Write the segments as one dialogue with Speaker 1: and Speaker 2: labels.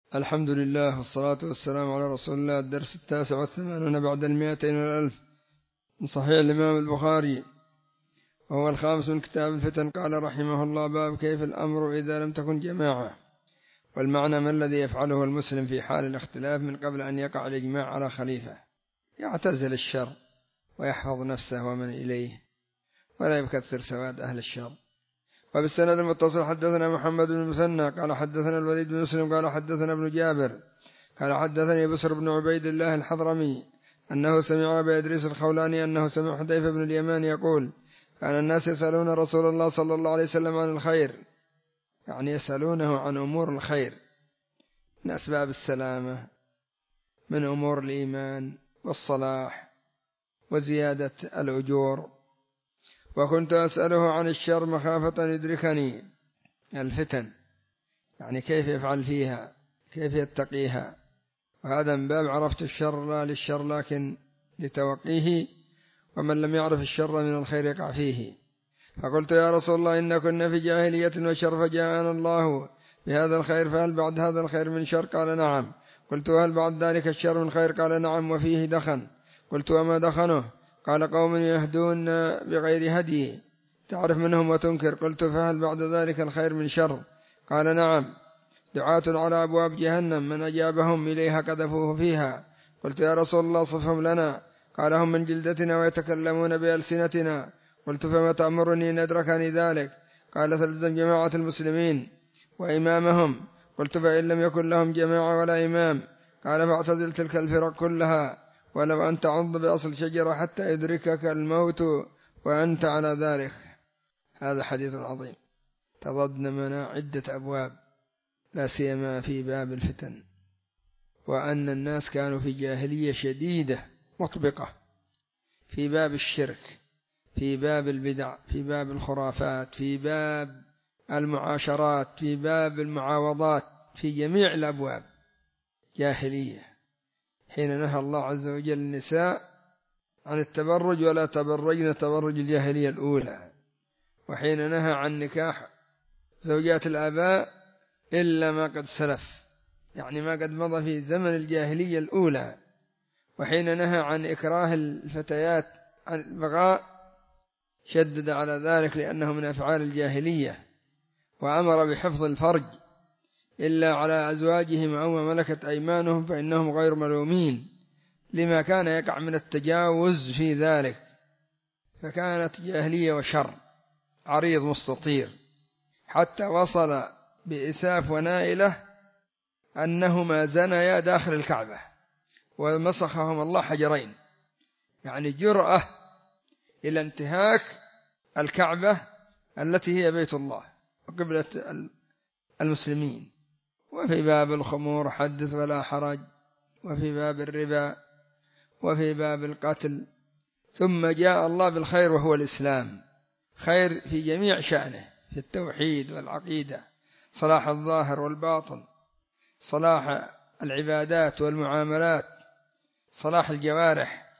Speaker 1: الحمد لله والصلاة والسلام على رسول الله. الدرس 89 بعد 200 من صحيح الإمام البخاري، وهو الخامس من كتاب الفتن. قال رحمه الله: باب كيف الأمر إذا لم تكن جماعة. والمعنى ما الذي يفعله المسلم في حال الاختلاف من قبل أن يقع الإجماع على خليفة، يعتزل الشر ويحفظ نفسه ومن إليه ولا يكثر سواد أهل الشر. وبالسند المتصل حدثنا محمد بن المثنى قال حدثنا الوليد بن مسلم قال حدثنا ابن جابر قال حدثني بسر بن عبيد الله الحضرمي أنه سمع أبا إدريس الخولاني أنه سمع حذيفة بن اليمان يقول: كان الناس يسألون رسول الله صلى الله عليه وسلم عن الخير، يعني يسألونه عن أمور الخير من أسباب السلامة، من أمور الإيمان والصلاح وزيادة الأجور. وكنت أسأله عن الشر مخافة أن يدركني الفتن، يعني كيف يفعل فيها، كيف يتقيها. وهذا من باب عرفت الشر لا للشر لكن لتوقيه، ومن لم يعرف الشر من الخير يقع فيه. فقلت: يا رسول الله، إن كنا في جاهلية وشر فجاءنا الله بهذا الخير، فهل بعد هذا الخير من شر؟ قال: نعم. قلت: وهل بعد ذلك الشر من خير؟ قال: نعم، وفيه دخن. قلت: وما دخنه؟ قال: قوم يهدون بغير هدي تعرف منهم وتنكر. قلت: فهل بعد ذلك الخير من شر؟ قال: نعم، دعاة على أبواب جهنم من أجابهم إليها قذفوه فيها. قلت: يا رسول الله، صفهم لنا. قال: هم من جلدتنا ويتكلمون بألسنتنا. قلت: فما تأمرني إن أدركني ذلك؟ قال: تلزم جماعة المسلمين وإمامهم. قلت: فإن لم يكن لهم جماعة ولا إمام؟ قال: فاعتزل تلك الفرق كلها، ولو أن تعض بأصل شجرة حتى يدركك الموت وأنت على ذلك. هذا حديث عظيم تضمن عدة أبواب، لا سيما في باب الفتن، وأن الناس كانوا في جاهلية شديدة مطبقة في باب الشرك، في باب البدع، في باب الخرافات، في باب المعاشرات، في باب المعاوضات، في جميع الأبواب جاهلية. حين نهى الله عز وجل النساء عن التبرج ولا تبرجن تبرج الجاهلية الأولى، وحين نهى عن نكاح زوجات الآباء إلا ما قد سلف، يعني ما قد مضى في زمن الجاهلية الأولى، وحين نهى عن إكراه الفتيات عن البغاء شدد على ذلك لأنه من أفعال الجاهلية، وأمر بحفظ الفرج إلا على أزواجهم أو ما ملكت أيمانهم فإنهم غير ملومين، لما كان يقع من التجاوز في ذلك. فكانت جاهلية وشر عريض مستطير، حتى وصل بإساف ونائلة أنهما زنيا داخل الكعبة ومسخهم الله حجرين، يعني جرأة إلى انتهاك الكعبة التي هي بيت الله وقبلة المسلمين. وفي باب الخمور حدث ولا حرج، وفي باب الربا، وفي باب القتل. ثم جاء الله بالخير وهو الإسلام، خير في جميع شأنه، في التوحيد والعقيدة، صلاح الظاهر والباطن، صلاح العبادات والمعاملات، صلاح الجوارح،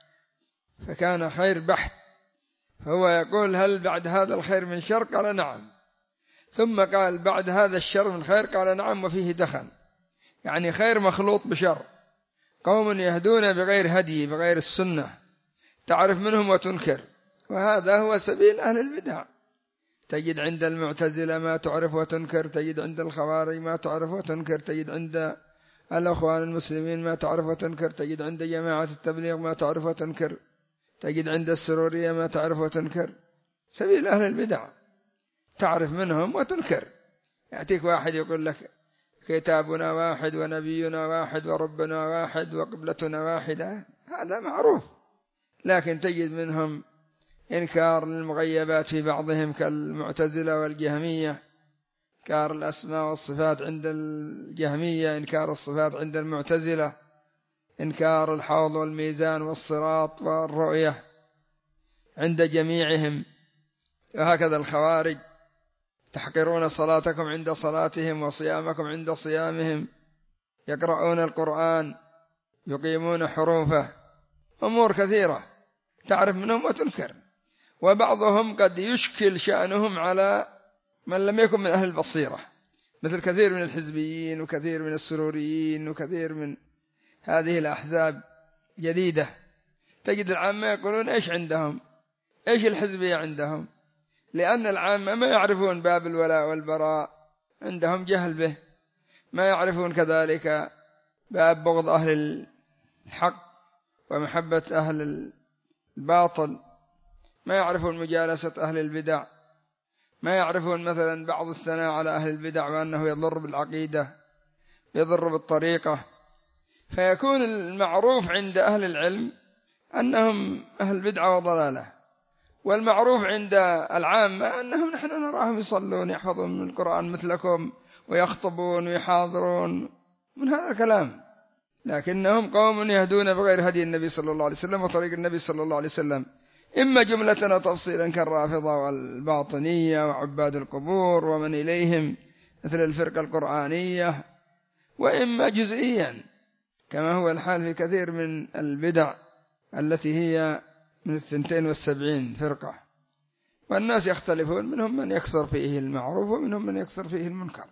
Speaker 1: فكان خير بحت. فهو يقول: هل بعد هذا الخير من شر؟ قال: نعم. ثم قال: بعد هذا الشر من خير؟ قال: نعم، وفيه دخن، يعني خير مخلوط بشر. قوم يهدون بغير هدي، بغير السنة، تعرف منهم وتنكر. وهذا هو سبيل أهل البدع، تجد عند المعتزلة ما تعرف وتنكر، تجد عند الخوارج ما تعرف وتنكر، تجد عند الأخوان المسلمين ما تعرف وتنكر، تجد عند جماعة التبليغ ما تعرف وتنكر، تجد عند السرورية ما تعرف وتنكر. سبيل أهل البدع تعرف منهم وتنكر. يأتيك واحد يقول لك: كتابنا واحد ونبينا واحد وربنا واحد وقبلتنا واحدة، هذا معروف، لكن تجد منهم إنكار للمغيبات في بعضهم كالمعتزلة والجهمية، إنكار الأسماء والصفات عند الجهمية، إنكار الصفات عند المعتزلة، إنكار الحوض والميزان والصراط والرؤية عند جميعهم. وهكذا الخوارج: تحقرون صلاتكم عند صلاتهم وصيامكم عند صيامهم، يقرؤون القرآن، يقيمون حروفه، أمور كثيرة تعرف منهم وتنكر. وبعضهم قد يشكل شأنهم على من لم يكن من أهل البصيرة، مثل كثير من الحزبيين وكثير من السروريين وكثير من هذه الأحزاب جديدة، تجد العامة يقولون إيش عندهم، إيش الحزبية عندهم، لأن العامة ما يعرفون باب الولاء والبراء، عندهم جهل به، ما يعرفون كذلك باب بغض أهل الحق ومحبة أهل الباطل، ما يعرفون مجالسة أهل البدع، ما يعرفون مثلا بعض الثناء على أهل البدع وأنه يضر بالعقيدة يضر بالطريقة. فيكون المعروف عند أهل العلم أنهم أهل بدعة وضلالة، والمعروف عند العامة أنهم نحن نراهم يصلون يحفظون من القرآن مثلكم ويخطبون ويحاضرون من هذا الكلام، لكنهم قوم يهدون بغير هدي النبي صلى الله عليه وسلم وطريق النبي صلى الله عليه وسلم، إما جملة وتفصيلا كالرافضة والباطنية وعباد القبور ومن إليهم مثل الفرقة القرآنية، وإما جزئيا كما هو الحال في كثير من البدع التي هي من 72 فرقة، والناس يختلفون، منهم من يكثر فيه المعروف ومنهم من يكثر فيه المنكر.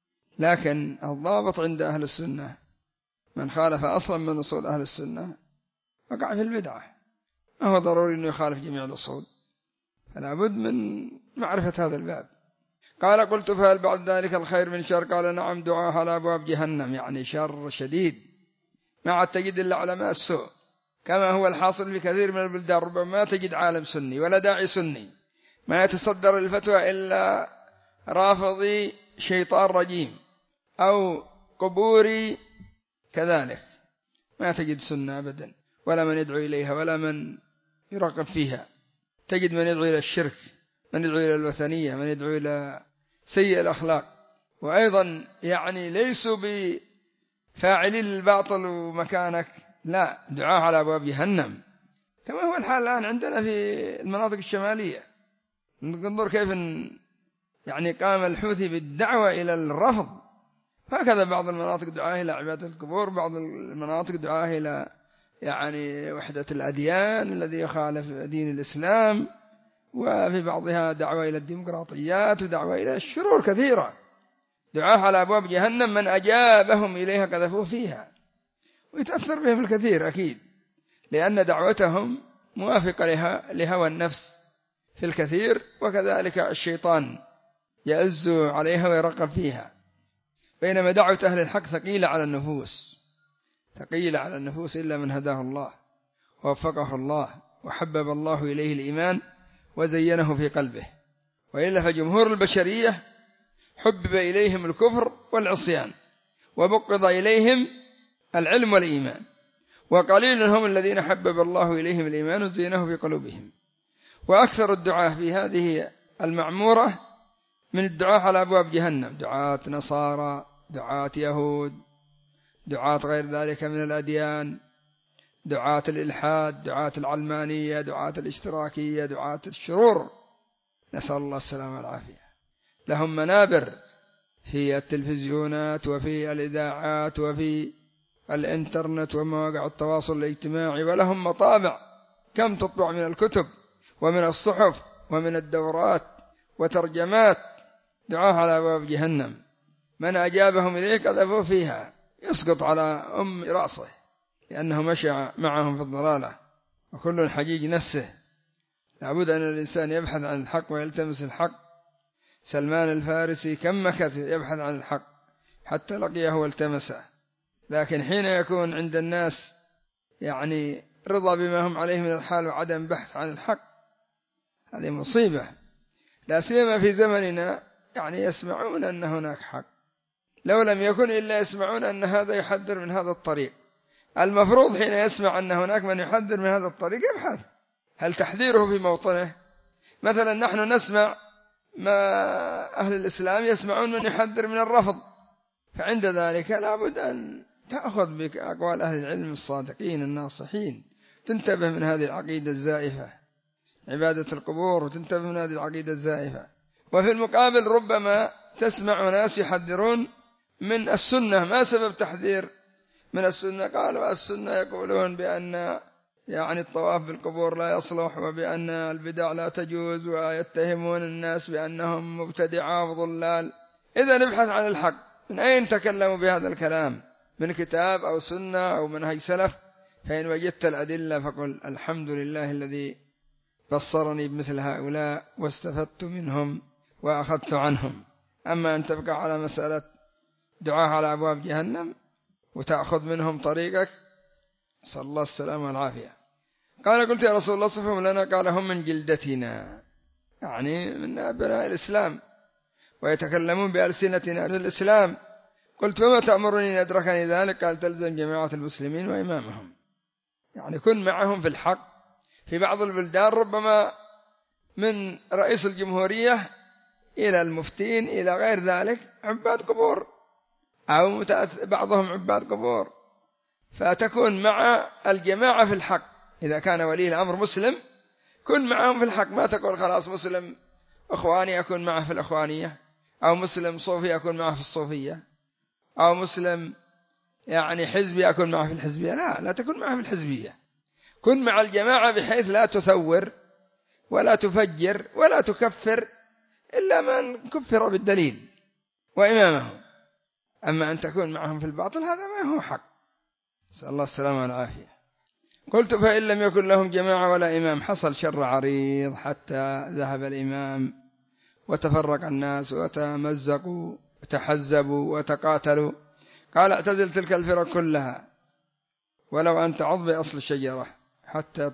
Speaker 1: لكن الضابط عند أهل السنة من خالف أصلا من أصول أهل السنة وقع في البدعة، ما هو ضروري أنه يخالف جميع الأصول، فلا بد من معرفة هذا الباب. قال قلت فهل بعد ذلك الخير من شر؟ قال نعم، دعاء على أبواب جهنم، يعني شر شديد ما عاد تجد إلا علماء السوء، كما هو الحاصل في كثير من البلدان، ربما ما تجد عالم سني ولا داعي سني، ما يتصدر الفتوى إلا رافضي شيطان رجيم أو قبوري كذلك، ما تجد سنة أبدا ولا من يدعو إليها ولا من يراقب فيها. تجد من يدعو إلى الشرك، من يدعو إلى الوثنية، من يدعو إلى سيء الأخلاق، وأيضا يعني ليسوا بفاعلين للباطل ومكانك، لا، دعاء على أبواب جهنم، كما هو الحال الآن عندنا في المناطق الشمالية. ننظر كيف يعني قام الحوثي بالدعوة إلى الرفض، هكذا بعض المناطق دعاه إلى عبادة القبور، بعض المناطق دعاه إلى يعني وحدة الأديان الذي يخالف دين الإسلام، وفي بعضها دعوة إلى الديمقراطيات ودعوة إلى الشرور كثيرة، دعاه على أبواب جهنم، من أجابهم إليها قذفوه فيها، ويتأثر بهم الكثير أكيد، لأن دعوتهم موافقة لهوى النفس في الكثير، وكذلك الشيطان يأز عليها ويرقب فيها، بينما دعوة أهل الحق ثقيلة على النفوس، ثقيلة على النفوس إلا من هداه الله ووفقه الله وحبب الله إليه الإيمان وزينه في قلبه، وإلا فجمهور البشرية حبب إليهم الكفر والعصيان وبقض إليهم العلم والإيمان، وقليل هم الذين حبب الله إليهم الإيمان وزينه في قلوبهم. وأكثر الدعاة في هذه المعمورة من الدعاة على أبواب جهنم، دعاة نصارى، دعاة يهود، دعاة غير ذلك من الأديان، دعاة الإلحاد، دعاة العلمانية، دعاة الاشتراكية، دعاة الشرور، نسأل الله السلامة والعافية. لهم منابر في التلفزيونات وفي الإذاعات وفي الإنترنت ومواقع التواصل الاجتماعي، ولهم مطابع كم تطبع من الكتب ومن الصحف ومن الدورات وترجمات، دعاه على أبواب جهنم، من أجابهم إليه قذفوه فيها، يسقط على رأسه، لأنه مشى معهم في الضلالة، وكل حجيج نفسه. لابد أن الإنسان يبحث عن الحق ويلتمس الحق. سلمان الفارسي كم مكث يبحث عن الحق حتى لقيه والتمسه، لكن حين يكون عند الناس يعني رضا بما هم عليه من الحال وعدم بحث عن الحق، هذه مصيبة، لا سيما في زمننا، يعني يسمعون أن هناك حق، لو لم يكن إلا يسمعون أن هذا يحذر من هذا الطريق. المفروض حين يسمع أن هناك من يحذر من هذا الطريق يبحث هل تحذيره في موطنه. مثلا نحن نسمع ما أهل الإسلام يسمعون من يحذر من الرفض، فعند ذلك لابد أن تأخذ بأقوال أهل العلم الصادقين الناصحين، تنتبه من هذه العقيدة الزائفة عبادة القبور، وتنتبه من هذه العقيدة الزائفة. وفي المقابل ربما تسمع ناس يحذرون من السنة، ما سبب تحذير من السنة؟ قالوا السنة يقولون بأن يعني الطواف بالقبور لا يصلح، وبأن البدع لا تجوز، ويتهمون الناس بأنهم مبتدعة وضلال. إذا نبحث عن الحق من أين تكلموا بهذا الكلام، من كتاب أو سنة أو منهج سلف، فإن وجدت الأدلة فقل الحمد لله الذي بصرني بمثل هؤلاء واستفدت منهم وأخذت عنهم. أما أن تبقى على مسألة دعاء على أبواب جهنم وتأخذ منهم طريقك، صلى الله السلام والعافية. قال قلت يا رسول الله صفهم لنا، قال هم من جلدتنا، يعني من أبناء الإسلام ويتكلمون بألسنتنا من الإسلام. قلت فما تأمرني أن أدركني ذلك؟ قال تلزم جماعة المسلمين وإمامهم، يعني كن معهم في الحق. في بعض البلدان ربما من رئيس الجمهورية إلى المفتين إلى غير ذلك عباد قبور، أو بعضهم عباد قبور، فتكون مع الجماعة في الحق. إذا كان ولي الأمر مسلم كن معهم في الحق، ما تقول خلاص مسلم أخواني أكون معه في الأخوانية، أو مسلم صوفي أكون معه في الصوفية، أو مسلم يعني حزبي أكون معه في الحزبية. لا تكون معه في الحزبية، كن مع الجماعة بحيث لا تثور ولا تفجر ولا تكفر إلا من كفر بالدليل وإمامهم. أما أن تكون معهم في الباطل هذا ما هو حق، نسأل الله السلامة والعافية. قلت فإن لم يكن لهم جماعة ولا إمام حصل شر عريض حتى ذهب الإمام وتفرق الناس وتمزقوا وتحزبوا وتقاتلوا. قال اعتزل تلك الفرق كلها ولو أن تعض بأصل الشجرة حتى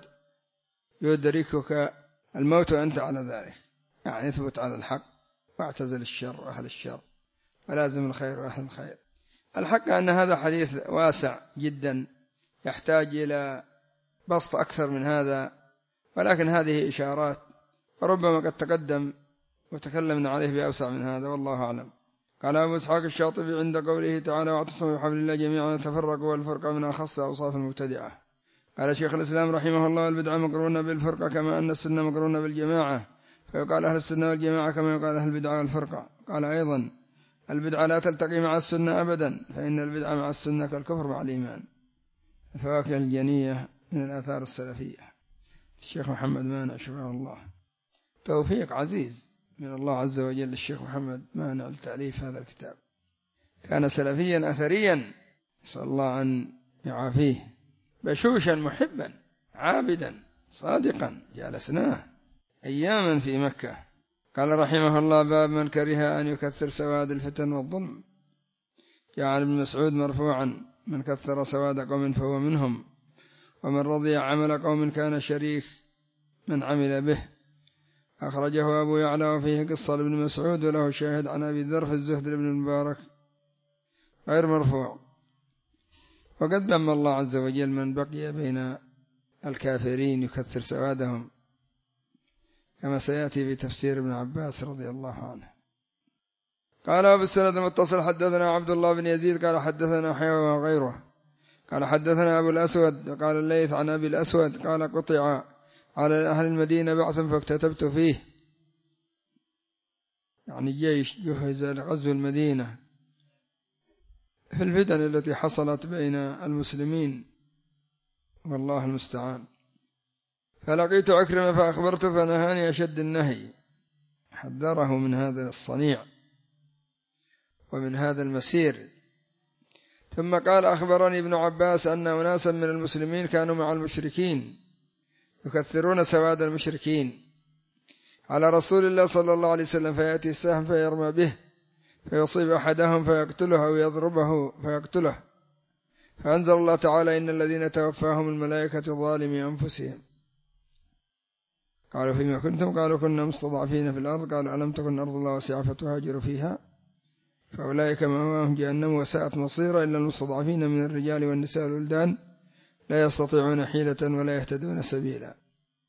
Speaker 1: يدركك الموت وأنت على ذلك، يعني اثبت على الحق واعتزل الشر وأهل الشر ولازم الخير وأهل الخير. الحق أن هذا حديث واسع جدا يحتاج إلى بسط أكثر من هذا، ولكن هذه إشارات وربما قد تقدم وتكلمنا عليه بأوسع من هذا، والله أعلم. قال أبو إسحاق الشاطبي عند قوله تعالى واعتصموا بحبل الله جميعا وتفرقوا، والفرقة من أخص أوصاف المبتدعة. قال شيخ الإسلام رحمه الله البدعة مقرونة بالفرقة كما أن السنة مقرونة بالجماعة، فيقال أهل السنة والجماعة كما يقال أهل البدعة والفرقة. قال أيضا البدعة لا تلتقي مع السنة أبدا، فإن البدعة مع السنة كالكفر مع الإيمان. الفواكه الجنية من الآثار السلفية، الشيخ محمد مانع شفاه الله، توفيق عزيز من الله عز وجل. الشيخ محمد مانع لتأليف هذا الكتاب، كان سلفيا أثريا، نسأل الله أن يعافيه، بشوشا محبا عابدا صادقا، جالسناه أياما في مكة. قال رحمه الله باب من كره أن يكثر سواد الفتن والظلم. جاء ابن مسعود مرفوعا من كثر سواد قوم فهو منهم، ومن رضي عمل قوم كان شريك من عمل به. أخرجه أبو يعلى وفيه قصة لابن مسعود وله شاهد عن أبي ذر في الزهد بن المبارك غير مرفوع. وقد ذم الله عز وجل من بقي بين الكافرين يكثر سوادهم، كما سيأتي في تفسير ابن عباس رضي الله عنه. قال أبو السند المتصل حدثنا عبد الله بن يزيد قال حدثنا حيوى وغيره قال حدثنا أبو الأسود قال الليث عن أبي الأسود قال قطع على أهل المدينة بعث فاكتتبت فيه، يعني جيش جهز لغزو المدينة في الفتن التي حصلت بين المسلمين، والله المستعان. فلقيت عكرمة فأخبرته فنهاني أشد النهي، حذره من هذا الصنيع ومن هذا المسير. ثم قال أخبرني ابن عباس أن أناسا من المسلمين كانوا مع المشركين يكثرون سواد المشركين على رسول الله صلى الله عليه وسلم، فيأتي السهم فيرمى به فيصيب أحدهم فيقتله أو يضربه فيقتله، فأنزل الله تعالى إن الذين توفاهم الملائكة ظالمي أنفسهم. قالوا فيما كنتم؟ قالوا كنا مستضعفين في الأرض. قالوا ألم تكن أرض الله واسعة فتهاجروا فيها؟ فأولئك مأواهم جهنم وساءت مصيرا إلا المستضعفين من الرجال والنساء والولدان لا يستطيعون حيلة ولا يهتدون سبيلا.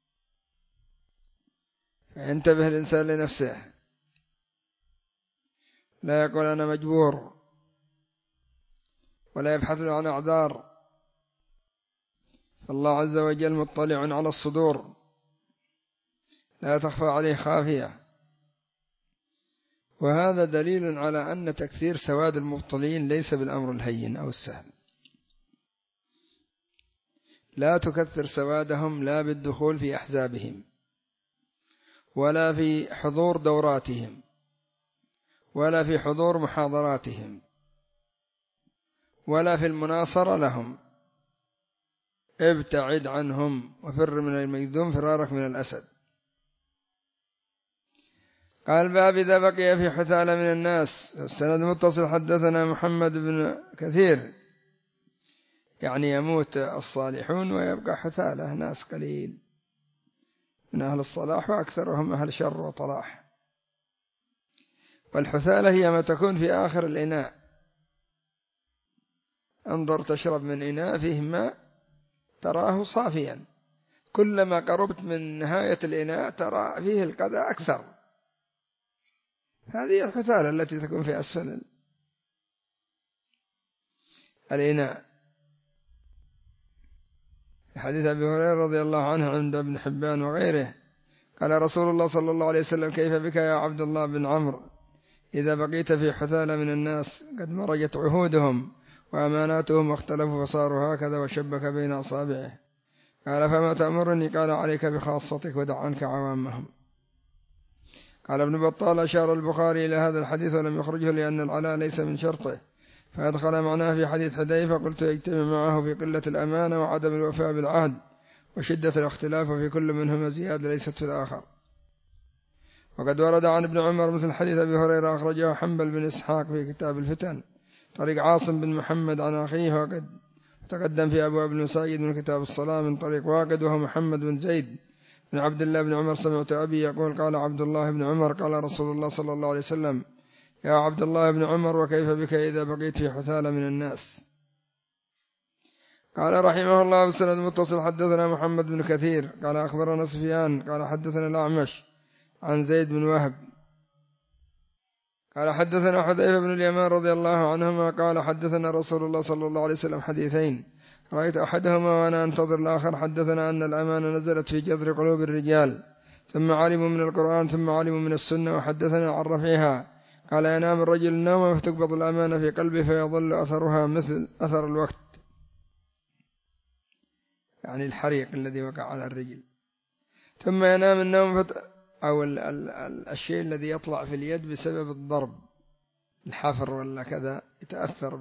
Speaker 1: فينتبه الإنسان لنفسه، لا يقول أنا مجبور، ولا يبحث له عن أعذار، فالله عز وجل مطلع على الصدور لا تخفى عليه خافية. وهذا دليل على أن تكثير سواد المبطلين ليس بالأمر الهين أو السهل. لا تكثر سوادهم لا بالدخول في أحزابهم ولا في حضور دوراتهم ولا في حضور محاضراتهم ولا في المناصرة لهم. ابتعد عنهم وفر من المجذوم فرارك من الأسد. قال باب إذا بقي في حثالة من الناس. السند متصل. حدثنا محمد بن كثير، يعني يموت الصالحون ويبقى حثالة ناس قليل من أهل الصلاح وأكثرهم أهل شر وطلاح. والحثالة هي ما تكون في آخر الإناء. انظر تشرب من إناء فيه ماء تراه صافيا، كلما قربت من نهاية الإناء ترى فيه القذى أكثر. هذه الحثالة التي تكون في أسفل الإناء. حديث أبي هريرة رضي الله عنه عند ابن حبان وغيره قال رسول الله صلى الله عليه وسلم: كيف بك يا عبد الله بن عمرو إذا بقيت في حثالة من الناس قد مرجت عهودهم وأماناتهم واختلفوا فصاروا هكذا، وشبك بين أصابعه. قال: فما تأمرني؟ قال: عليك بخاصتك ودع عنك عوامهم. قال ابن بطال: أشار البخاري إلى هذا الحديث ولم يخرجه لأن العلاء ليس من شرطه، فأدخل معناه في حديث حذيفة. قلت: يجتمع معه في قلة الأمانة وعدم الوفاء بالعهد وشدة الاختلاف، وفي كل منهما زيادة ليست في الآخر. وقد ورد عن ابن عمر مثل حديث أبي هريرة أخرجه حنبل بن إسحاق في كتاب الفتن طريق عاصم بن محمد عن أخيه، وقد تقدم في أبواب بن سعيد من كتاب الصلاة من طريق واقد وهو محمد بن زيد بن عبد الله بن عمر. سمعت أبي يقول: قال عبد الله بن عمر: قال رسول الله صلى الله عليه وسلم: يا عبد الله بن عمر، وكيف بك إذا بقيت في حثالة من الناس؟ قال رحمه الله بسند متصل. حدثنا محمد بن كثير قال أخبرنا سفيان قال حدثنا الأعمش عن زيد بن وهب قال حدثنا حذيفة بن اليمان رضي الله عنهما قال حدثنا رسول الله صلى الله عليه وسلم حديثين رأيت أحدهما وأنا أنتظر الآخر. حدثنا أن الأمانة نزلت في جذر قلوب الرجال، ثم علموا من القرآن، ثم علموا من السنة. وحدثنا عن رفعها قال: ينام الرجل النوم فتقبض الأمانة في قلبه فيظل أثرها مثل أثر الوقت، يعني الحريق الذي وقع على الرجل. ثم ينام النوم أو الشيء الذي يطلع في اليد بسبب الضرب، الحفر ولا كذا، يتأثر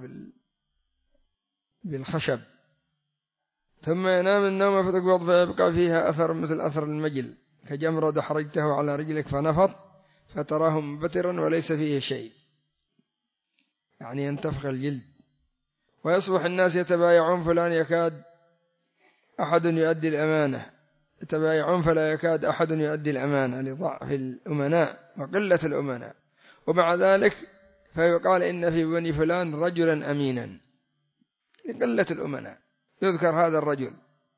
Speaker 1: بالخشب. ثم ينام النوم فتقبض فيبقى فيها أثر مثل أثر المجل، كجمرة دحرجته على رجلك فنفط فتراه مبترا وليس فيه شيء، يعني ينتفخ الجلد. ويصبح الناس يتبايعون فلان يكاد أحد يؤدي الأمانة، يتبايعون فلا يكاد أحد يؤدي الأمانة لضعف الأمناء وقلة الأمناء. ومع ذلك فيقال إن في بني فلان رجلا أمينا لقلة الأمناء، يذكر هذا الرجل.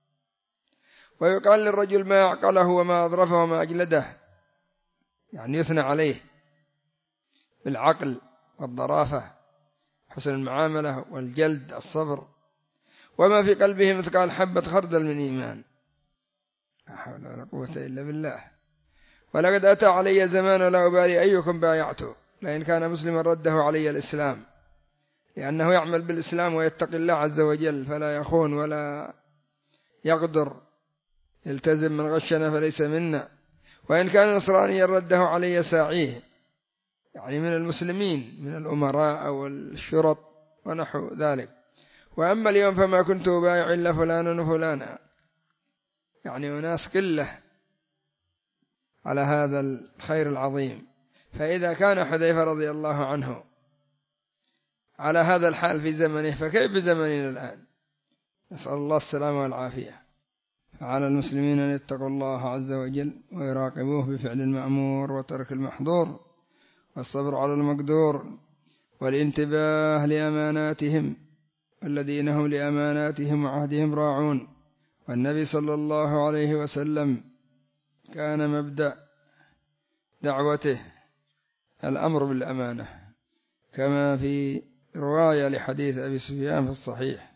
Speaker 1: ويقال للرجل ما أعقله وما أظرفه وما أجلده، يعني يثنى عليه بالعقل والظرافة، حسن المعاملة والجلد، الصبر. وما في قلبه مثقال حبة خردل من إيمان. لا حول ولا قوة إلا بالله. ولقد أتى علي زمان لا أبالي أيكم بايعته، لأن كان مسلما رده علي الإسلام، لأنه يعمل بالإسلام ويتقي الله عز وجل فلا يخون ولا يغدر، يلتزم من غشنا فليس منا. وإن كان نصرانيا رده علي ساعيه، يعني من المسلمين من الأمراء أو الشرط ونحو ذلك. وأما اليوم فما كنت أبايع إلا فلانا وفلانا، يعني أناس قلة على هذا الخير العظيم. فإذا كان حذيفة رضي الله عنه على هذا الحال في زمنه، فكيف بزمننا الآن؟ نسأل الله السلامة والعافية. فعلى المسلمين أن يتقوا الله عز وجل ويراقبوه بفعل المأمور وترك المحظور، والصبر على المقدور، والانتباه لأماناتهم الذين هم لأماناتهم وعهدهم راعون. والنبي صلى الله عليه وسلم كان مبدأ دعوته الأمر بالأمانة، كما في رواية لحديث أبي سفيان في الصحيح.